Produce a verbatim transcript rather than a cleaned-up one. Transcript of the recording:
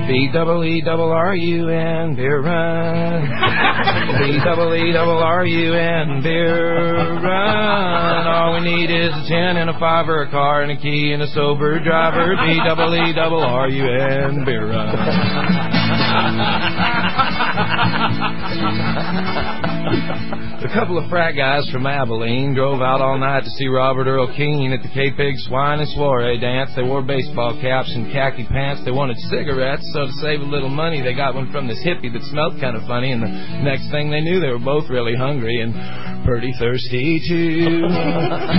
B double E double R U N, beer run. B double E double R U N, beer run. All we need is a ten and a five or a car and a key and a sober driver. B double E double R U N, beer run. A couple of frat guys from Abilene drove out all night to see Robert Earl Keen at the K-Pig Swine and Soiree dance. They wore baseball caps and khaki pants. They wanted cigarettes, so to save a little money, they got one from this hippie that smelled kind of funny, and the next thing they knew, they were both really hungry and pretty thirsty, too.